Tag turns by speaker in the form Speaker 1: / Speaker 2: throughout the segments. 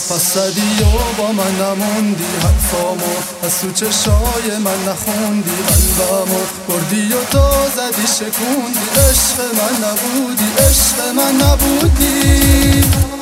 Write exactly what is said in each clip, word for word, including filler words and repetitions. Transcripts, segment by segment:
Speaker 1: پس زدی و با من نموندی حرفامو، از تو چشای من نخوندی قلبمو، بردی و تو زدی شکوندی. عشق من نبودی، عشق من نبودی،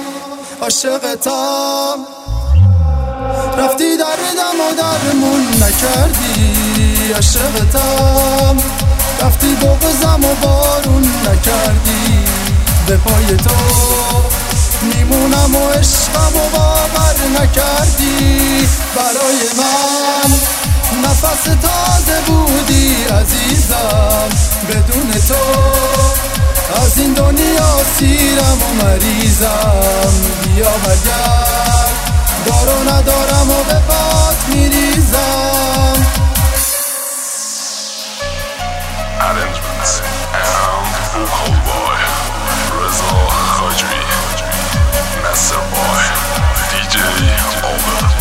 Speaker 1: عاشقتم. رفتی دردم و درمون نکردی، عاشقتم. رفتی بغضم و بارون نکردی، به پای تو میمونم و عشقم و باور نکردی. برای من نفس تازه بودی عزیزم، بدون تو از این دنیا سیرم و مریضم. بیا برگرد، دارو ندارم و به پات میریزم.
Speaker 2: Arrangement and vocal boy Reza Khajmi, Master boy D J Albert.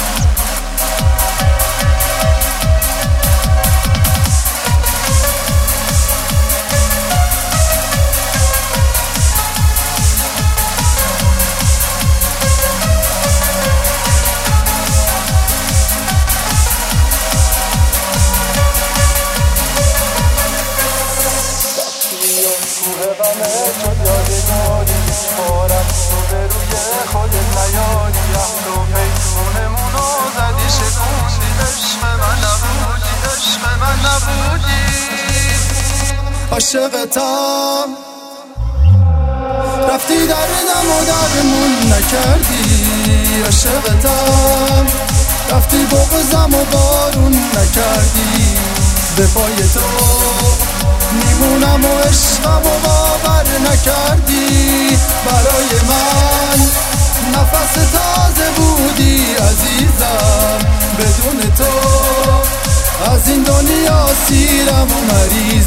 Speaker 1: شد یادگاری بارم تو به روی خودت نیاری. عهد و پیمونمونو زدی شکوندی، عشق من نبودی، عشق من نبودی، عاشقتم. رفتی دردم و درمون نکردی، عاشقتم. رفتی بغضم و بارون نکردی، به پای تو میمونم و عشقم و باور نکردی. برای من نفس تازه بودی عزیزم، بدون تو از این دنیا سیرم و مریضم.